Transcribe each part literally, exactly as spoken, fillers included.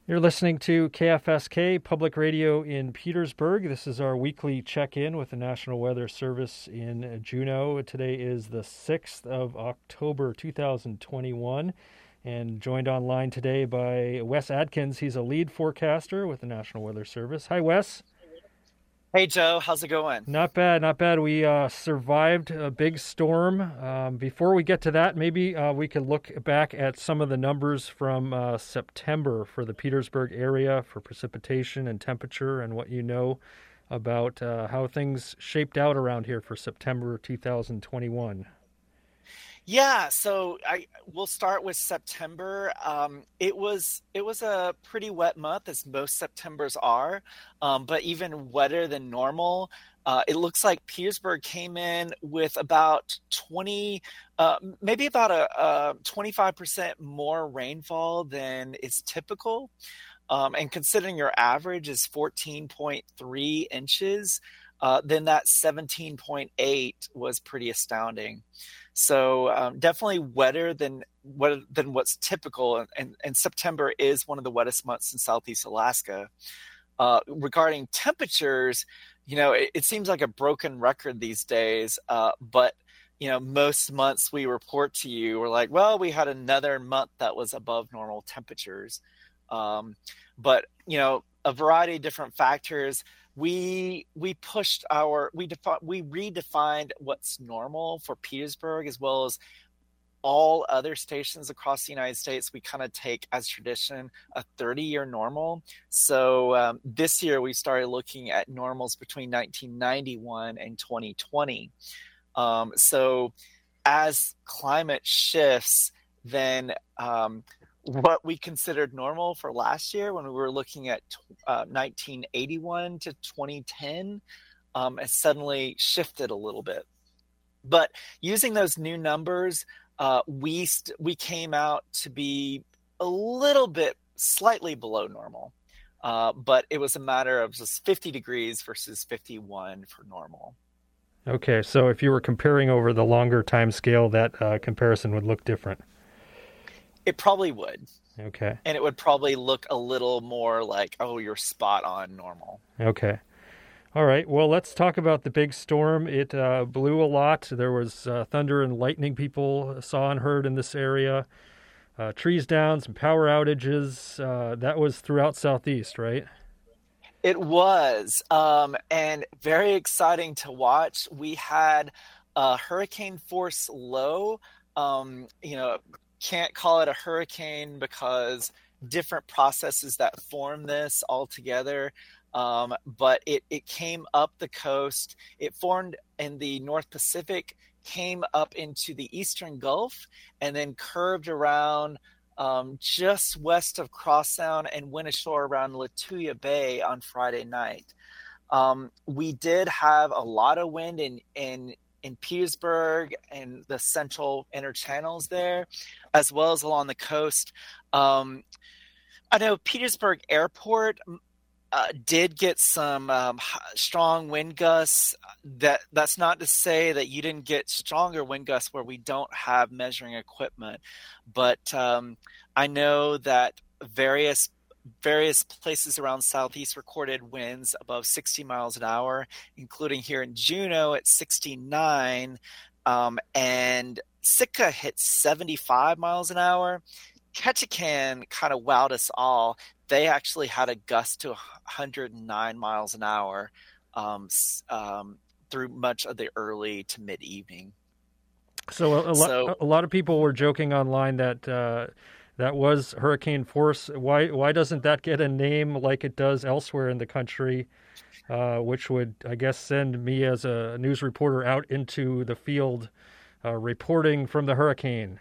You're listening to K F S K Public Radio in Petersburg. This is our weekly check-in with the National Weather Service in Juneau. Today is the sixth of October, two thousand twenty-one, and joined online today by Wes Adkins. He's a lead forecaster with the National Weather Service. Hi, Wes. Hey, Joe. How's it going? Not bad, not bad. We uh, survived a big storm. Um, before we get to that, maybe uh, we could look back at some of the numbers from uh, September for the Petersburg area for precipitation and temperature and what you know about uh, how things shaped out around here for September two thousand twenty-one. Yeah, so I we'll start with September. Um, it was it was a pretty wet month, as most Septembers are, um, but even wetter than normal. Uh, it looks like Petersburg came in with about twenty, uh, maybe about a, a twenty-five percent more rainfall than is typical. Um, and considering your average is fourteen point three inches, uh, then that seventeen point eight was pretty astounding. So um, definitely wetter than what than what's typical, and, and, and September is one of the wettest months in Southeast Alaska. Uh, regarding temperatures, you know, it, it seems like a broken record these days, uh, but you know, most months we report to you, we're like, well, we had another month that was above normal temperatures. Um, but you know, a variety of different factors. We we pushed our we defi- we redefined what's normal for Petersburg, as well as all other stations across the United States. We kind of take as tradition a thirty-year normal. So um, this year we started looking at normals between nineteen ninety-one and twenty twenty. Um, so as climate shifts, then um, what we considered normal for last year, when we were looking at uh, nineteen eighty-one to twenty ten, um, has suddenly shifted a little bit. But using those new numbers, uh, we st- we came out to be a little bit slightly below normal. Uh, but it was a matter of just fifty degrees versus fifty-one for normal. Okay, so if you were comparing over the longer time scale, that uh, comparison would look different. It probably would. Okay. And it would probably look a little more like, oh, you're spot on normal. Okay. All right. Well, let's talk about the big storm. It uh, blew a lot. There was uh, thunder and lightning people saw and heard in this area. Uh, trees down, some power outages. Uh, that was throughout Southeast, right? It was. Um, and very exciting to watch. We had a hurricane force low, um, you know, can't call it a hurricane because different processes that form this all together. Um, but it, it came up the coast. It formed in the North Pacific, came up into the Eastern Gulf, and then curved around um, just west of Crosstown and went ashore around Lituya Bay on Friday night. Um, we did have a lot of wind in, in in Petersburg and the central inner channels there, as well as along the coast. Um, I know Petersburg Airport uh, did get some um, strong wind gusts. That that's not to say that you didn't get stronger wind gusts where we don't have measuring equipment, but um, I know that various Various places around Southeast recorded winds above sixty miles an hour, including here in Juneau at sixty-nine, um, and Sitka hit seventy-five miles an hour. Ketchikan kind of wowed us all. They actually had a gust to one hundred nine miles an hour um, um, through much of the early to mid-evening. So a, a, So lo- a lot of people were joking online that uh, that was hurricane force. Why why doesn't that get a name like it does elsewhere in the country, uh, which would, I guess, send me as a news reporter out into the field uh, reporting from the hurricane?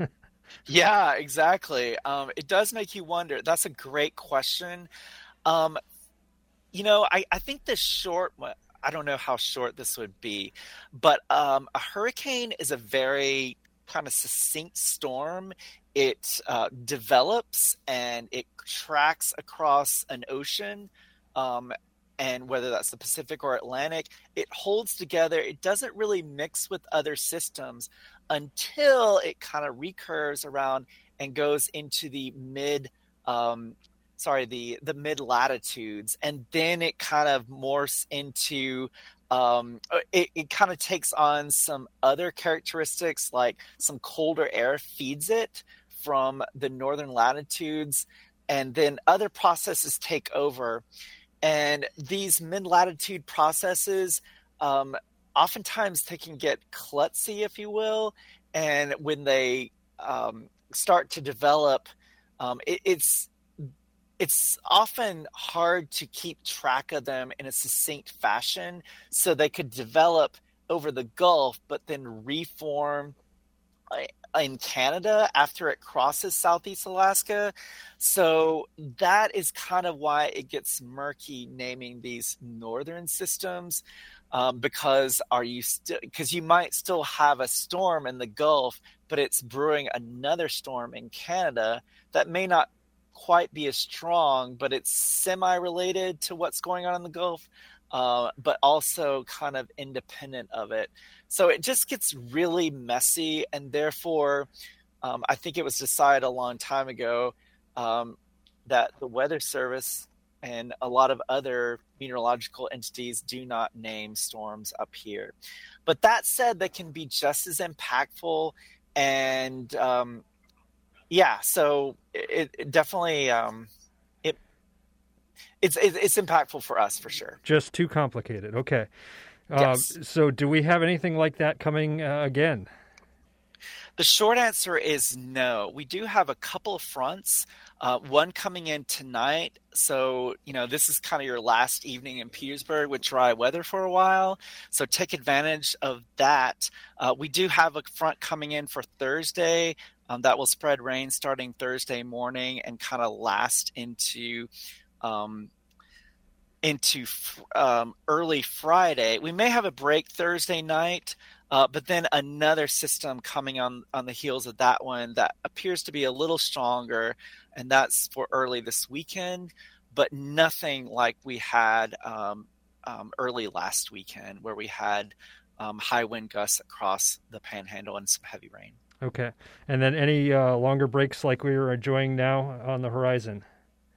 yeah, exactly. Um, it does make you wonder. That's a great question. Um, you know, I, I think the short, I don't know how short this would be, but um, a hurricane is a very kind of succinct storm. It uh, develops and it tracks across an ocean, um, and whether that's the Pacific or Atlantic, it holds together. It doesn't really mix with other systems until it kind of recurves around and goes into the mid um, sorry, the the mid latitudes, and then it kind of morphs into um, uh, it, it kind of takes on some other characteristics, like some colder air feeds it from the northern latitudes, and then other processes take over. And these mid latitude processes, um, oftentimes they can get klutzy, if you will, and when they um, start to develop, um, it, it's it's often hard to keep track of them in a succinct fashion. So they could develop over the Gulf, but then reform in Canada after it crosses Southeast Alaska. So that is kind of why it gets murky naming these northern systems, um, because are you still, because you might still have a storm in the Gulf, but it's brewing another storm in Canada that may not quite be as strong, but it's semi-related to what's going on in the Gulf, uh, but also kind of independent of it. So it just gets really messy, and therefore, um, I think it was decided a long time ago um, that the Weather Service and a lot of other meteorological entities do not name storms up here. But that said, they can be just as impactful, and um, yeah, so it, it definitely um, it it's it, it's impactful for us for sure. Just too complicated. Okay. Yes. Uh, so do we have anything like that coming uh, again? The short answer is no. We do have a couple of fronts, uh, one coming in tonight. So, you know, this is kind of your last evening in Petersburg with dry weather for a while. So take advantage of that. Uh, we do have a front coming in for Thursday. Um, that will spread rain starting Thursday morning and kind of last into um, into um, early Friday. We may have a break Thursday night, uh, but then another system coming on, on the heels of that one that appears to be a little stronger, and that's for early this weekend, but nothing like we had um, um, early last weekend where we had um, high wind gusts across the Panhandle and some heavy rain. Okay. And then any uh, longer breaks like we are enjoying now on the horizon?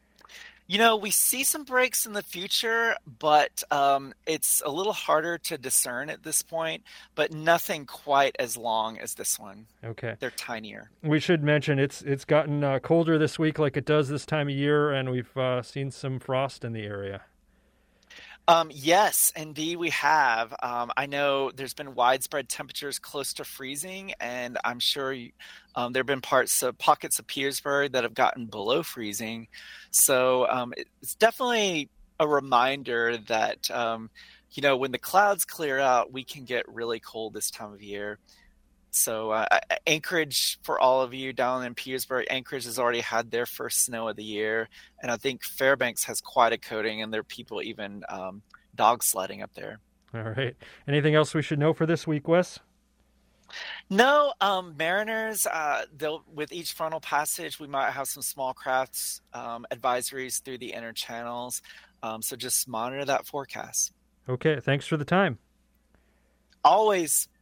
You know, we see some breaks in the future, but um, it's a little harder to discern at this point, but nothing quite as long as this one. Okay. They're tinier. We should mention it's it's gotten uh, colder this week like it does this time of year, and we've uh, seen some frost in the area. Um, yes, indeed we have. Um, I know there's been widespread temperatures close to freezing, and I'm sure you, um, there have been parts of pockets of Petersburg that have gotten below freezing. So um, it's definitely a reminder that, um, you know, when the clouds clear out, we can get really cold this time of year. So uh, Anchorage, for all of you down in Petersburg, Anchorage has already had their first snow of the year. And I think Fairbanks has quite a coating, and there are people even um, dog sledding up there. All right. Anything else we should know for this week, Wes? No, um, mariners, uh, they'll, with each frontal passage, we might have some small crafts um, advisories through the inner channels. Um, so just monitor that forecast. Okay. Thanks for the time. Always.